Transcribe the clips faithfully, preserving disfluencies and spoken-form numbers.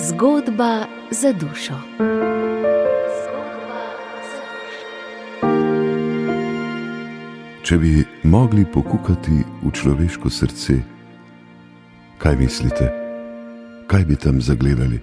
Zgodba za dušo. Če bi mogli pokukati v človeško srce, kaj mislite, kaj bi tam zagledali?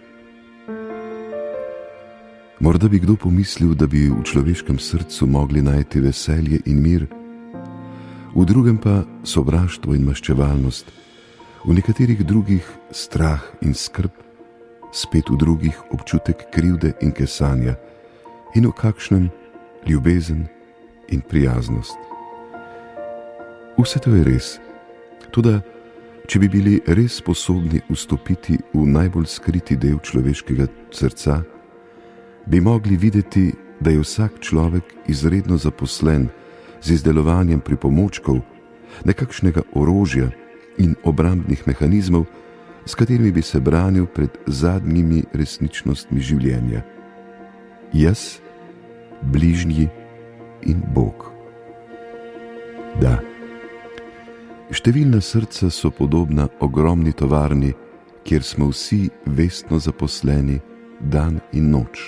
Morda bi kdo pomislil, da bi v človeškem srcu mogli najti veselje in mir, v drugem pa sovraštvo in maščevalnost, v nekaterih drugih strah in skrb, spet v drugih občutek krivde in kesanja in v kakšnem ljubezen in prijaznost. Vse to je res, toda če bi bili res sposobni vstopiti v najbolj skriti del človeškega srca, bi mogli videti, da je vsak človek izredno zaposlen z izdelovanjem pripomočkov, nekakšnega orožja in obrambnih mehanizmov, s katerimi bi se branil pred zadnjimi resničnostmi življenja. Jaz, bližnji in Bog. Da, številna srca so podobna ogromni tovarni, kjer smo vsi vestno zaposleni dan in noč.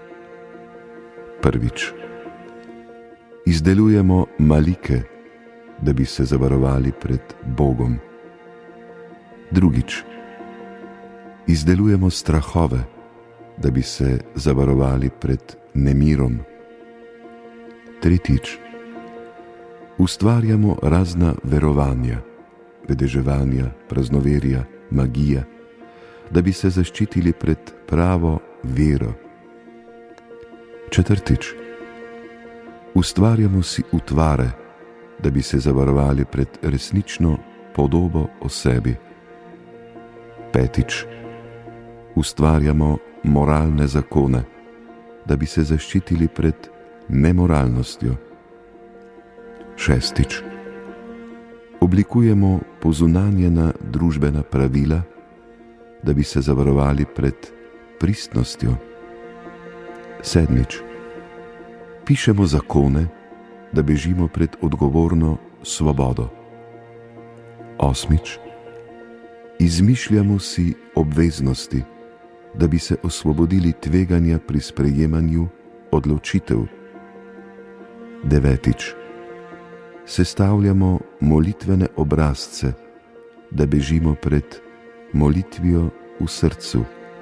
Prvič. Izdelujemo malike, da bi se zavarovali pred Bogom. Drugič. Izdelujemo strahove, da bi se zavarovali pred nemirom. Tretjič. Ustvarjamo razna verovanja, vedeževanja, praznoverja, magija, da bi se zaščitili pred pravo vero. Četrtič. Ustvarjamo si utvare, da bi se zavarovali pred resnično podobo o sebi. Petič. Ustvarjamo moralne zakone, da bi se zaščitili pred nemoralnostjo. Šestič. Oblikujemo pozunanjena družbena pravila, da bi se zavarovali pred pristnostjo. Sedmič. Pišemo zakone, da bežimo pred odgovorno svobodo. Osmič. Izmišljamo si obveznosti, da bi se osvobodili tveganja pri sprejemanju odločitev. Devetič. Sestavljamo molitvene obrazce, da bežimo pred molitvijo v srcu.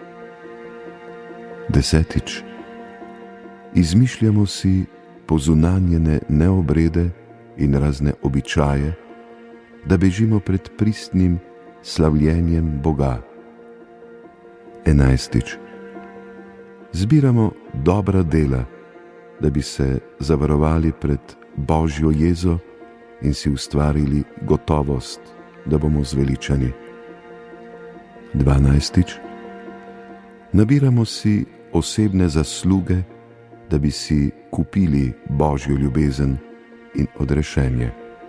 Desetič. Izmišljamo si pozunanjene neobrede in razne običaje, da bežimo pred pristnim slavljenjem Boga. Enajstič. Zbiramo dobra dela, da bi se zavarovali pred Božjo jezo in si ustvarili gotovost, da bomo zveličani. Dvanajstič. Nabiramo si osebne zasluge, da bi si kupili Božjo ljubezen in odrešenje.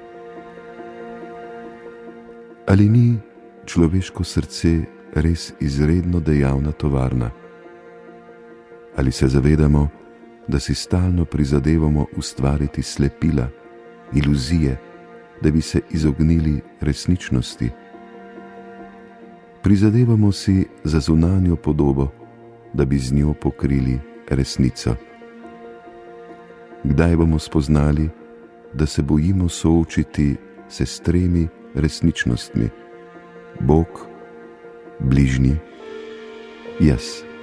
Ali ni človeško srce res izredno dejavna tovarna? Ali se zavedamo, da si stalno prizadevamo ustvariti slepila, iluzije, da bi se izognili resničnosti? Prizadevamo si za zunanjo podobo, da bi z njo pokrili resnico. Kdaj bomo spoznali, da se bojimo soočiti se s tremi resničnostmi: Bog, bližnji, jaz.